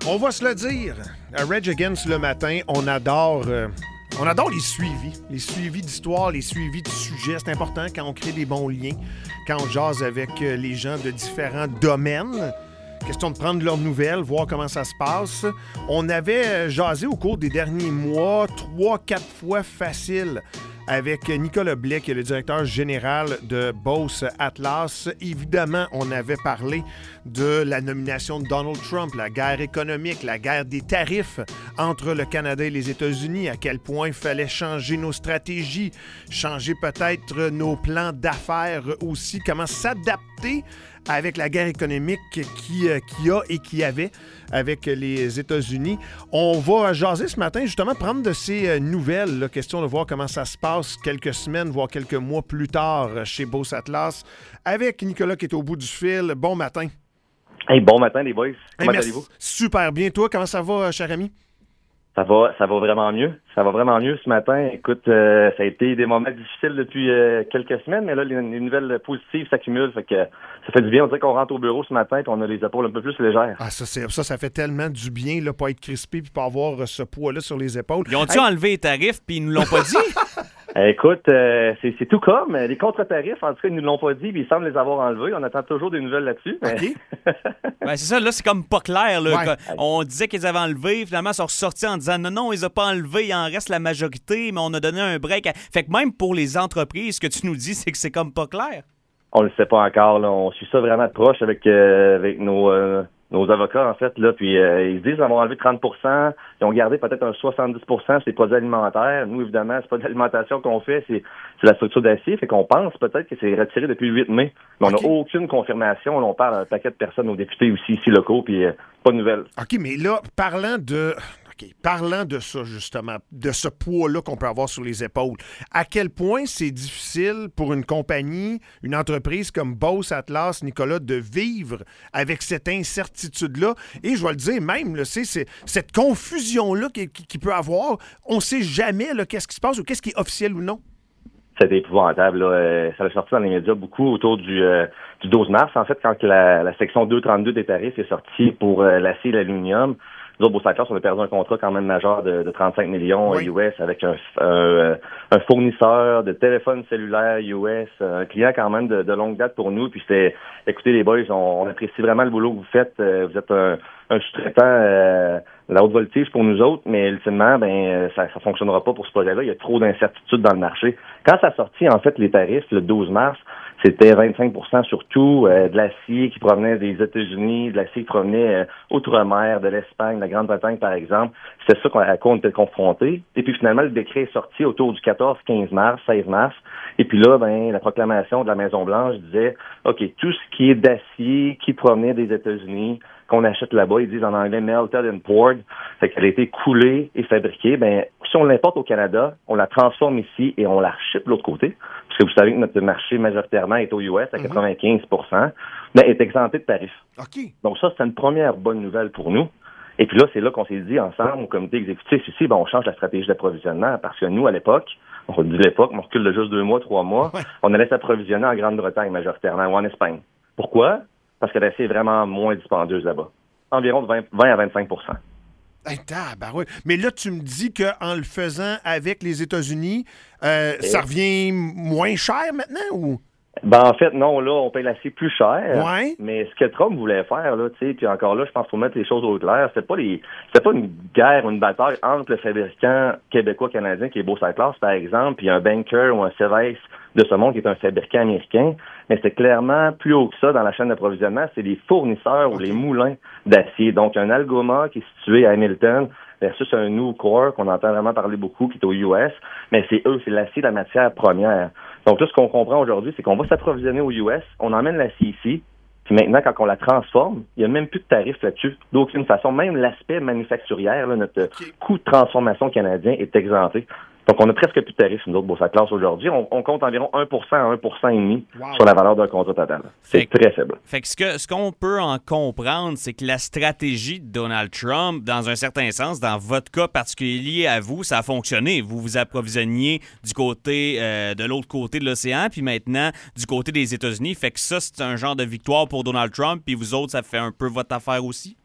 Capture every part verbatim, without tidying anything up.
On va se le dire, à Rage Against le matin, on adore, euh, on adore les suivis. Les suivis d'histoire, les suivis de sujets. C'est important quand on crée des bons liens, quand on jase avec euh, les gens de différents domaines. Question de prendre leurs nouvelles, voir comment ça se passe. On avait jasé au cours des derniers mois, trois, quatre fois facile, avec Nicolas Blais, qui est le directeur général de Bose Atlas. Évidemment, on avait parlé de la nomination de Donald Trump, la guerre économique, la guerre des tarifs entre le Canada et les États-Unis, à quel point il fallait changer nos stratégies, changer peut-être nos plans d'affaires aussi, comment s'adapter avec la guerre économique qui, euh, qui a et qui avait avec les États-Unis. On va jaser ce matin, justement, prendre de ces euh, nouvelles, là, question de voir comment ça se passe quelques semaines, voire quelques mois plus tard chez Bose Atlas, avec Nicolas qui est au bout du fil. Bon matin. Hey, bon matin, les boys. Comment hey, allez-vous? Super bien. Toi, comment ça va, cher ami? Ça va, ça va vraiment mieux. Ça va vraiment mieux ce matin. Écoute, euh, ça a été des moments difficiles depuis euh, quelques semaines, mais là, les, les nouvelles positives s'accumulent. Fait que ça fait du bien. On dirait qu'on rentre au bureau ce matin et on a les épaules un peu plus légères. Ah, ça, c'est, ça, ça fait tellement du bien, là, pas être crispé puis pas avoir ce poids-là sur les épaules. Ils ont-tu hey. enlevé les tarifs puis ils nous l'ont pas dit? Euh, écoute, euh, c'est, c'est tout comme. Les contre-tarifs, en tout cas, ils nous l'ont pas dit, puis ils semblent les avoir enlevés. On attend toujours des nouvelles là-dessus. Mais... OK. Ben, c'est ça, là, c'est comme pas clair. Là. Ouais. On disait qu'ils avaient enlevé, finalement, ils sont ressortis en disant non, non, ils les ont pas enlevés, il en reste la majorité, mais on a donné un break. À... Fait que même pour les entreprises, ce que tu nous dis, c'est que c'est comme pas clair. On le sait pas encore, là. On suit ça vraiment de proche avec, euh, avec nos... Euh... nos avocats, en fait, là, puis euh, ils se disent qu'ils vont enlever trente pour cent, ils ont gardé peut-être un soixante-dix pour cent sur les produits alimentaires. Nous, évidemment, c'est pas de l'alimentation qu'on fait, c'est, c'est la structure d'acier, fait qu'on pense peut-être que c'est retiré depuis le huit mai. Mais on n'a okay. aucune confirmation. Là, on parle à un paquet de personnes, aux députés aussi, ici, locaux, puis euh, pas de nouvelles. OK, mais là, parlant de... OK, parlant de ça, justement, de ce poids-là qu'on peut avoir sur les épaules, à quel point c'est difficile pour une compagnie, une entreprise comme Bose Atlas, Nicolas, de vivre avec cette incertitude-là. Et je vais le dire même, là, c'est, c'est cette confusion-là qu'il qui, qui peut avoir. On ne sait jamais là, qu'est-ce qui se passe ou qu'est-ce qui est officiel ou non. C'est épouvantable. Là. Euh, ça a sorti dans les médias beaucoup autour du, euh, du douze mars. En fait, quand la, la section deux trente-deux des tarifs est sortie pour euh, l'acier et l'aluminium, nous autres, Bose Atlas, on a perdu un contrat quand même majeur de, de trente-cinq millions oui. U S avec un, un, un fournisseur de téléphones cellulaires U S, un client quand même de, de longue date pour nous. Puis c'était, écoutez les boys, on, on apprécie vraiment le boulot que vous faites. Vous êtes un, un sous-traitant euh, la haute voltige pour nous autres, mais ultimement, ben ça ne fonctionnera pas pour ce projet-là. Il y a trop d'incertitudes dans le marché. Quand ça a sorti, en fait, les tarifs, le douze mars, c'était vingt-cinq pour cent surtout euh, de l'acier qui provenait des États-Unis, de l'acier qui provenait euh, outre-mer, de l'Espagne, de la Grande-Bretagne, par exemple. C'est ça à quoi on était confrontés. Et puis finalement, le décret est sorti autour du quatorze, quinze mars, seize mars. Et puis là, ben la proclamation de la Maison-Blanche disait, OK, tout ce qui est d'acier qui provenait des États-Unis, qu'on achète là-bas, ils disent en anglais melted and poured, fait qu'elle a été coulée et fabriquée. Ben, si on l'importe au Canada, on la transforme ici et on la ship de l'autre côté, parce que vous savez que notre marché majoritairement est aux U S à mm-hmm. quatre-vingt-quinze pour cent, ben, est exempté de tarifs. Okay. Donc ça, c'est une première bonne nouvelle pour nous. Et puis là, c'est là qu'on s'est dit ensemble, au comité exécutif ici, ben, on change la stratégie d'approvisionnement, parce que nous, à l'époque, on dit l'époque, on recule de juste deux mois, trois mois, ouais. on allait s'approvisionner en Grande-Bretagne majoritairement, ou en Espagne. Pourquoi? Parce que l'acier est vraiment moins dispendieuse là-bas. Environ de vingt, vingt à vingt-cinq pour cent. Hey, tabarouette. Mais là, tu me dis qu'en le faisant avec les États-Unis, euh, ça revient moins cher maintenant ou? Ben, en fait, non, là, on paye l'acier plus cher. Ouais. Mais ce que Trump voulait faire, là, tu sais, puis encore là, je pense qu'il faut mettre les choses au clair. C'était pas les, c'était pas une guerre ou une bataille entre le fabricant québécois-canadien qui est Bose Atlas, par exemple, puis un Banker ou un Ceves de ce monde qui est un fabricant américain. Mais c'était clairement plus haut que ça dans la chaîne d'approvisionnement. C'est les fournisseurs okay. ou les moulins d'acier. Donc, un Algoma qui est situé à Hamilton versus un Nucor qu'on entend vraiment parler beaucoup, qui est aux U S. Mais c'est eux, c'est l'acier, la matière première. Donc là, ce qu'on comprend aujourd'hui, c'est qu'on va s'approvisionner aux U S, on emmène l'acier ici, puis maintenant, quand on la transforme, il n'y a même plus de tarifs là-dessus, d'aucune façon. Même l'aspect manufacturière, là, notre okay. coût de transformation canadien est exempté. Donc, on a presque plus de tarifs, nous autres, Bose Atlas, aujourd'hui. On, on compte environ un pour cent à un pour cent et demi wow. sur la valeur d'un contrat total. C'est fait, très faible. Fait que ce, que ce qu'on peut en comprendre, c'est que la stratégie de Donald Trump, dans un certain sens, dans votre cas particulier à vous, ça a fonctionné. Vous vous approvisionniez du côté, euh, de l'autre côté de l'océan, puis maintenant, du côté des États-Unis. Fait que ça, c'est un genre de victoire pour Donald Trump, puis vous autres, ça fait un peu votre affaire aussi?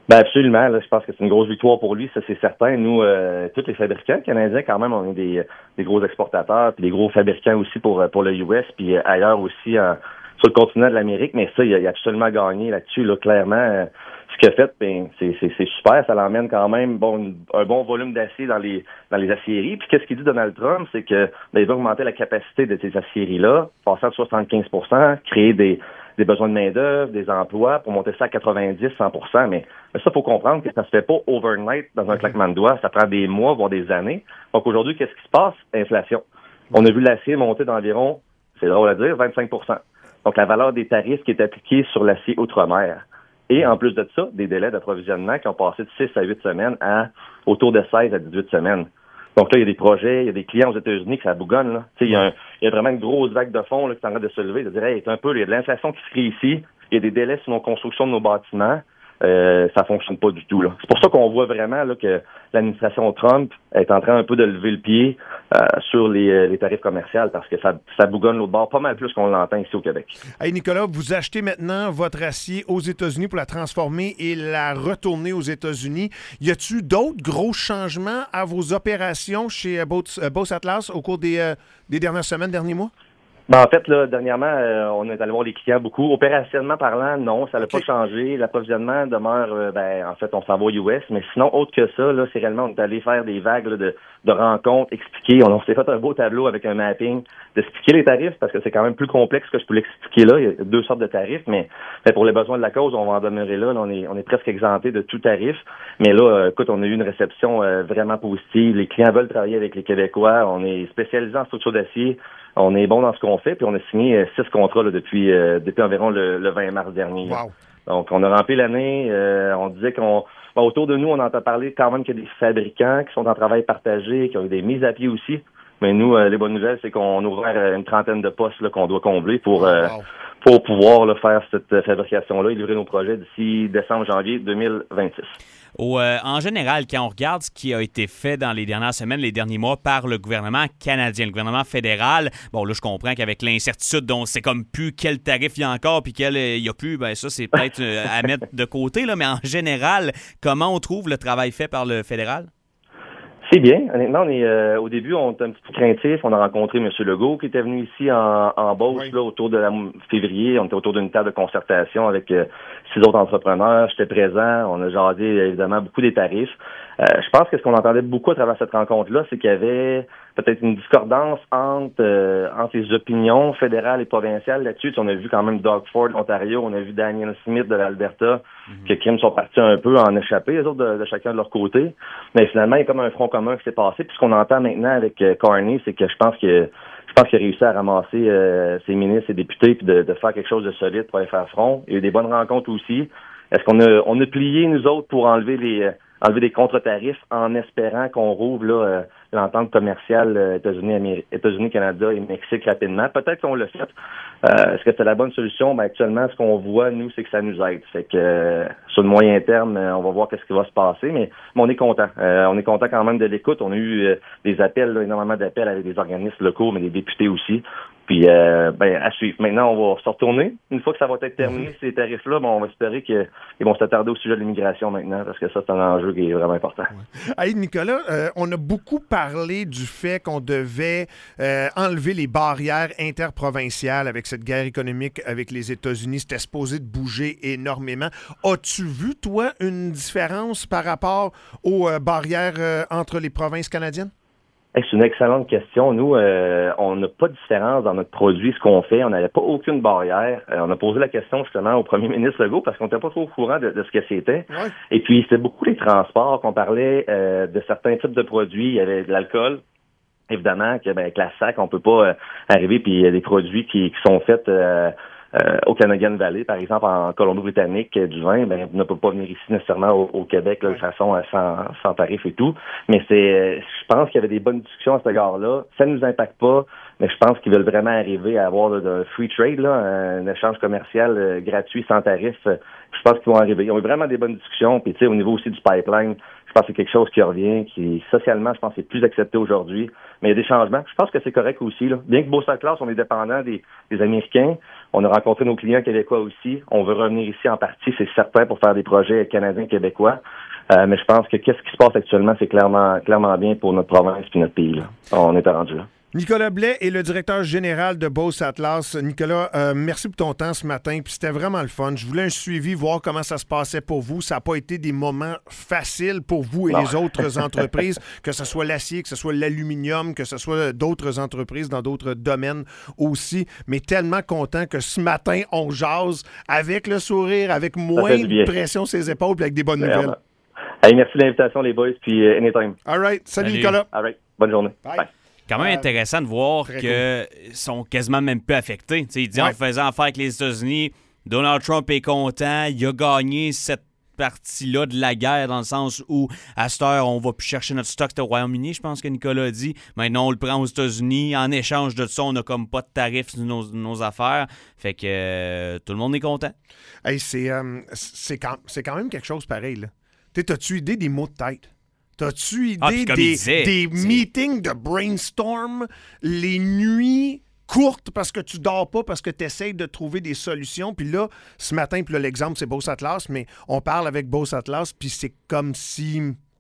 Ben absolument, là, je pense que c'est une grosse victoire pour lui, ça c'est certain. Nous, euh, tous les fabricants canadiens, quand même, on est des, des gros exportateurs, puis des gros fabricants aussi pour pour le U S, puis ailleurs aussi en, sur le continent de l'Amérique. Mais ça, il a, il a absolument gagné là-dessus, là, clairement. Euh, ce qu'il a fait, ben, c'est, c'est, c'est super, ça l'emmène quand même bon un bon volume d'acier dans les dans les aciéries. Puis qu'est-ce qu'il dit Donald Trump, c'est que ben, il va augmenter la capacité de ces aciéries-là, passer à soixante-quinze pour cent, créer des des besoins de main-d'œuvre, des emplois, pour monter ça à quatre-vingt-dix à cent pour cent. Mais, mais ça, il faut comprendre que ça se fait pas overnight dans un claquement de doigts. Ça prend des mois, voire des années. Donc aujourd'hui, qu'est-ce qui se passe? Inflation. On a vu l'acier monter d'environ, c'est drôle à dire, vingt-cinq pour cent. Donc la valeur des tarifs qui est appliquée sur l'acier outre-mer. Et en plus de ça, des délais d'approvisionnement qui ont passé de six à huit semaines à autour de seize à dix-huit semaines. Donc là, il y a des projets, il y a des clients aux États-Unis que ça bougonne, là. Tu sais, il y a un, il y a vraiment une grosse vague de fonds, là, qui est en train de se lever, de dire, hey, c'est un peu, il y a de l'inflation qui se crée ici, il y a des délais sur nos constructions de nos bâtiments, euh, ça fonctionne pas du tout, là. C'est pour ça qu'on voit vraiment, là, que l'administration Trump est en train un peu de lever le pied, euh, sur les, les tarifs commerciaux, parce que ça, ça bougonne l'autre bord pas mal plus qu'on l'entend ici au Québec. Hey, Nicolas, vous achetez maintenant votre acier aux États-Unis pour la transformer et la retourner aux États-Unis. Y a-t-il d'autres gros changements à vos opérations chez Boss Atlas au cours des, euh, des dernières semaines, derniers mois? Ben, en fait, là, dernièrement, euh, on est allé voir les clients beaucoup. Opérationnellement parlant, non, ça n'a okay. pas changé. L'approvisionnement demeure, euh, ben, en fait, on s'en va au U S, mais sinon, autre que ça, là, c'est réellement, on est allé faire des vagues là, de, de rencontres, expliquer. On, on s'est fait un beau tableau avec un mapping, d'expliquer les tarifs, parce que c'est quand même plus complexe que je peux l'expliquer là. Il y a deux sortes de tarifs, mais ben, pour les besoins de la cause, on va en demeurer là. Là on est, on est presque exempté de tout tarif. Mais là, euh, écoute, on a eu une réception euh, vraiment positive. Les clients veulent travailler avec les Québécois. On est spécialisé en structure d'acier. On est bon dans ce qu'on fait, puis on a signé euh, six contrats là, depuis euh, depuis environ le, le vingt mars dernier. Wow. Donc, on a rempli l'année. Euh, on disait qu'on... Bon, autour de nous, on entend parler quand même qu'il y a des fabricants qui sont en travail partagé, qui ont eu des mises à pied aussi. Mais nous, euh, les bonnes nouvelles, c'est qu'on a ouvert une trentaine de postes là, qu'on doit combler pour euh, wow. pour pouvoir là, faire cette fabrication-là et livrer nos projets d'ici décembre-janvier deux mille vingt-six. Au, euh, en général, quand on regarde ce qui a été fait dans les dernières semaines, les derniers mois par le gouvernement canadien, le gouvernement fédéral, bon là je comprends qu'avec l'incertitude dont c'est comme plus quel tarif il y a encore puis quel il y a plus, ben ça c'est peut-être euh, à mettre de côté, là, mais en général, comment on trouve le travail fait par le fédéral? C'est bien. Honnêtement, on est euh, au début, on était un petit peu craintif. On a rencontré M. Legault qui était venu ici en, en Beauce, oui. là, autour de la février. On était autour d'une table de concertation avec euh, six autres entrepreneurs. J'étais présent. On a jasé, évidemment, beaucoup des tarifs. Euh, je pense que ce qu'on entendait beaucoup à travers cette rencontre-là, c'est qu'il y avait peut-être une discordance entre euh, entre les opinions fédérales et provinciales là-dessus. On a vu quand même Doug Ford de l'Ontario, on a vu Daniel Smith de l'Alberta, mm-hmm. que Kim sont partis un peu en échapper, les autres de, de chacun de leur côté. Mais finalement, il y a comme un front commun qui s'est passé. Puis ce qu'on entend maintenant avec euh, Carney, c'est que je pense que je pense qu'il a réussi à ramasser euh, ses ministres et députés puis de, de faire quelque chose de solide pour aller faire front. Il y a eu des bonnes rencontres aussi. Est-ce qu'on a on a plié, nous autres, pour enlever les enlever des contre-tarifs en espérant qu'on rouvre là, euh, l'entente commerciale euh, États-Unis, États-Unis, Canada et Mexique rapidement. Peut-être qu'on l'a fait. Euh, est-ce que c'est la bonne solution? Ben, actuellement, ce qu'on voit, nous, c'est que ça nous aide. Fait que euh, sur le moyen terme, euh, on va voir qu'est-ce qui va se passer, mais, mais on est content. Euh, on est content quand même de l'écoute. On a eu euh, des appels, là, énormément d'appels avec des organismes locaux, mais des députés aussi. Puis, euh, ben, à suivre. Maintenant, on va se retourner. Une fois que ça va être terminé, mm-hmm. ces tarifs-là, ben, on va espérer qu'ils vont s'attarder au sujet de l'immigration maintenant, parce que ça, c'est un enjeu qui est vraiment important. Ouais. Hey, Nicolas, euh, on a beaucoup parlé du fait qu'on devait euh, enlever les barrières interprovinciales avec cette guerre économique avec les États-Unis. C'était supposé de bouger énormément. As-tu vu, toi, une différence par rapport aux euh, barrières euh, entre les provinces canadiennes? Hey, c'est une excellente question. Nous, euh, on n'a pas de différence dans notre produit, ce qu'on fait. On n'avait pas aucune barrière. Euh, on a posé la question justement au premier ministre Legault parce qu'on n'était pas trop au courant de, de ce que c'était. Ouais. Et puis, c'était beaucoup les transports qu'on parlait euh, de certains types de produits. Il y avait de l'alcool. Évidemment, que, ben, avec la S A C, on peut pas euh, arriver puis il y a des produits qui, qui sont faits euh, Euh, au Canadian Valley, par exemple, en Colombie-Britannique, du vin, ben, ne peut pas venir ici nécessairement au, au Québec là, de façon euh, sans, sans tarif et tout. Mais c'est, euh, je pense qu'il y avait des bonnes discussions à ce égard-là. Ça ne nous impacte pas, mais je pense qu'ils veulent vraiment arriver à avoir un free trade, là, un échange commercial euh, gratuit, sans tarif. Je pense qu'ils vont arriver. Ils ont eu vraiment des bonnes discussions. Puis, tu sais, au niveau aussi du pipeline, je Je pense que c'est quelque chose qui revient, qui socialement, je pense, est plus accepté aujourd'hui. Mais il y a des changements. Je pense que c'est correct aussi, là. Bien que Beauce-Atlas, on est dépendant des, des Américains. On a rencontré nos clients québécois aussi. On veut revenir ici en partie, c'est certain, pour faire des projets canadiens, québécois. Euh, mais je pense que qu'est-ce qui se passe actuellement, c'est clairement, clairement bien pour notre province et notre pays, là. On est rendu là. Nicolas Blais est le directeur général de Beauce-Atlas. Nicolas, euh, merci pour ton temps ce matin. Puis c'était vraiment le fun. Je voulais un suivi, voir comment ça se passait pour vous. Ça n'a pas été des moments faciles pour vous et non. les autres entreprises, que ce soit l'acier, que ce soit l'aluminium, que ce soit d'autres entreprises dans d'autres domaines aussi. Mais tellement content que ce matin, on jase avec le sourire, avec moins de pression sur les épaules et avec des bonnes Vraiment. nouvelles. Hey, merci de l'invitation, les boys, puis uh, anytime. All right. Salut, Salut. Nicolas. All right. Bonne journée. Bye. Bye. Quand même intéressant de voir qu'ils cool. sont quasiment même peu affectés. T'sais, il dit ouais. en faisant affaire avec les États-Unis, Donald Trump est content, il a gagné cette partie-là de la guerre dans le sens où, à cette heure, on va plus chercher notre stock au Royaume-Uni, je pense que Nicolas a dit. Maintenant, on le prend aux États-Unis. En échange de ça, on n'a comme pas de tarifs sur nos, nos affaires. Fait que euh, tout le monde est content. Hey, c'est, euh, c'est, quand, c'est quand même quelque chose pareil, là. T'as-tu idée des mots de tête? T'as-tu idée ah, des, disait, des meetings de brainstorm, les nuits courtes parce que tu dors pas, parce que tu essaies de trouver des solutions? Puis là, ce matin, puis là, l'exemple, c'est Beauce-Atlas, mais on parle avec Beauce-Atlas, puis c'est comme si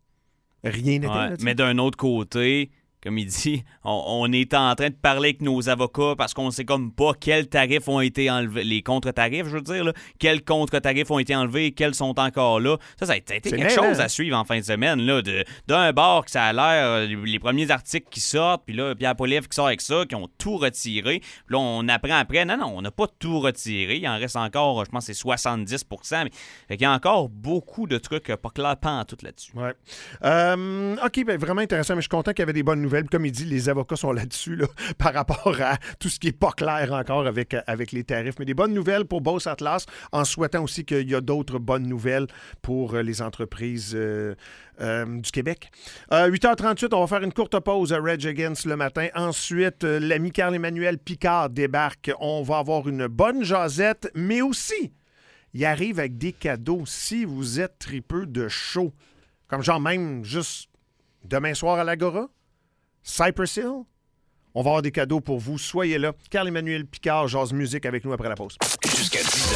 rien n'était. Ouais, là, mais d'un autre côté, comme il dit, on, on est en train de parler avec nos avocats parce qu'on ne sait comme pas quels tarifs ont été enlevés, les contre-tarifs, je veux dire, là, quels contre-tarifs ont été enlevés et quels sont encore là. Ça, ça a été c'est quelque chose hein? à suivre en fin de semaine, là, de, d'un bord que ça a l'air, les, les premiers articles qui sortent, puis là, Pierre Poilievre qui sort avec ça, qui ont tout retiré. Puis là, on apprend après, non, non, on n'a pas tout retiré. Il en reste encore, je pense, c'est soixante-dix pour cent. Mais fait qu'il y a encore beaucoup de trucs pas clairs pantoute là-dessus. Ouais. Euh, OK, ben, vraiment intéressant, mais je suis content qu'il y avait des bonnes nouvelles. Comme il dit, les avocats sont là-dessus là, par rapport à tout ce qui n'est pas clair encore avec, avec les tarifs. Mais des bonnes nouvelles pour Beauce-Atlas, en souhaitant aussi qu'il y a d'autres bonnes nouvelles pour les entreprises euh, euh, du Québec. Euh, huit heures trente-huit, on va faire une courte pause à Rage Against le matin. Ensuite, euh, l'ami Carl-Emmanuel Picard débarque. On va avoir une bonne jasette, mais aussi, il arrive avec des cadeaux si vous êtes tripeux de show. Comme genre même juste demain soir à l'Agora. Cypress Hill, on va avoir des cadeaux pour vous. Soyez là. Carl-Emmanuel Picard jase musique avec nous après la pause. Jusqu'à dix heures.